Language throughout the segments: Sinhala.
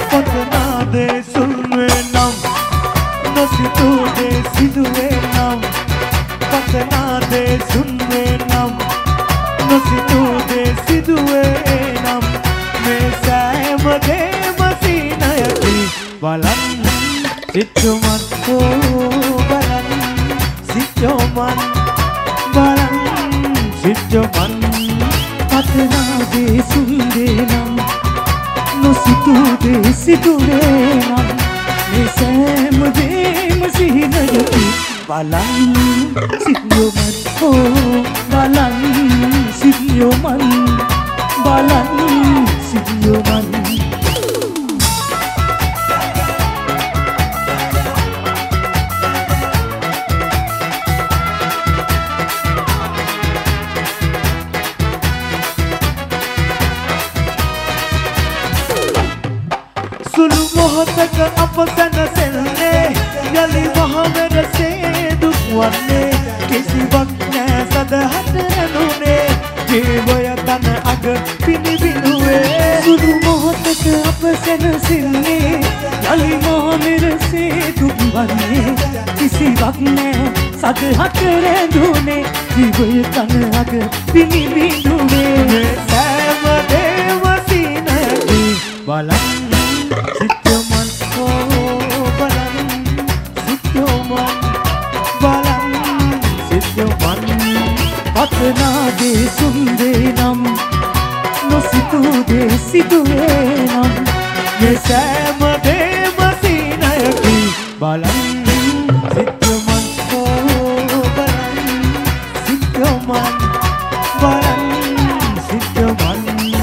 පතනාදේ සුන්වේ නම් නොසිතූදේ සිදුවේ නම් පතනාදේ සුන්වේ නම් නොසිතූදේ සිදුවේ නම් මේ සෑම දේම සීනයකි බලන්න සිතුමත් බලන්න සිතුමන් බලන්න සිතුමන් පතනාදේ සුන්වේ නම් නොසිතූදේ සිදුවේ නම් මේ සෑම දේම සිහිනයකි බලන්න සිහියොමන් බලන්න සිහියොමන් බලන්න සිහියොමන් සුළු මොහොතක අප සැනසෙන්නේ යලි මහමෙරසේ දුක් වන්නේ කිසිවක් නෑ සදහට රැඳුනේ ජීවය තන අග පිනිබිනුවේ සුළු මොහොතක අප සැනසෙන්නේ යලි මහමෙරසේ දුක් වන්නේ කිසිවක් නෑ සදහට රැඳුනේ ජීවය තන අග පිනිබිනුවේ සෑම දේම සීනයකි බලන්න සිතුමන් බලන්න සිතුමන් බලන්න සිතුමන් පතනාදේ සුන්වේ නම් නොසිතූදේ සිදුවේ නම් මේ සෑම දේම සීනයකි බලන්න සිතුමන් බලන්න සිතුමන් බලන්න සිතුමන්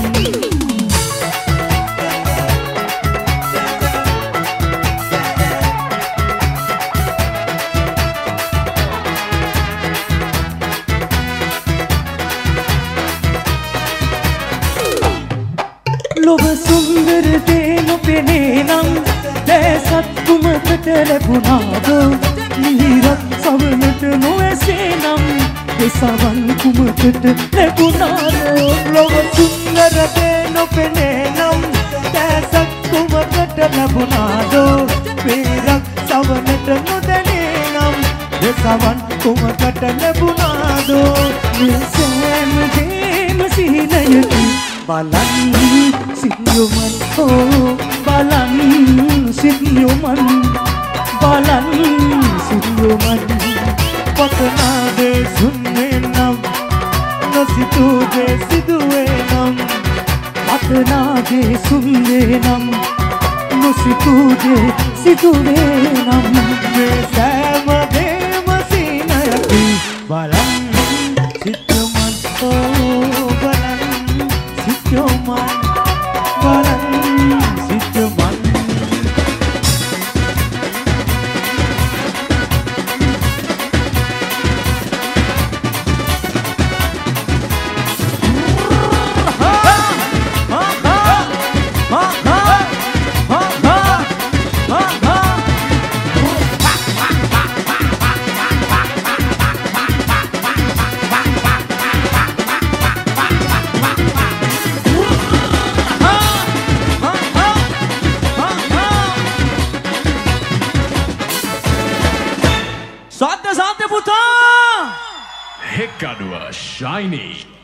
ලොව සුන්දර දේ නොපෙනේ නම් දැසත් කුමකට ලැබුණාද මිහිරක් සවනට නොඇසේ නම් දෙසවන් කුමකට ලැබුණාද ලොව සුන්දර දේ නොපෙනේ නම් දැසත් කුමකට ලැබුණාද මිහිරක් සවනට නොදැනේ නම් දෙසවන් කුමකට ලැබුණාද මේ සෑම දේම සිහිනයකි බලන්න සිහියොමන් බලන්න සිහියොමන් බලන්න සිහියොමන් පතනාදේ සුන්වේ නම් නොසිතූදේ සිදුවේ නම් පතනාදේ සුන්වේ නම් නොසිතූදේ සිදුවේ නම් මේ සෑම දේම සීනයකි බලන්න සිතුමන් බලන්න සිතුමන් බලන්න සිතුමන් Hekadua Shiny.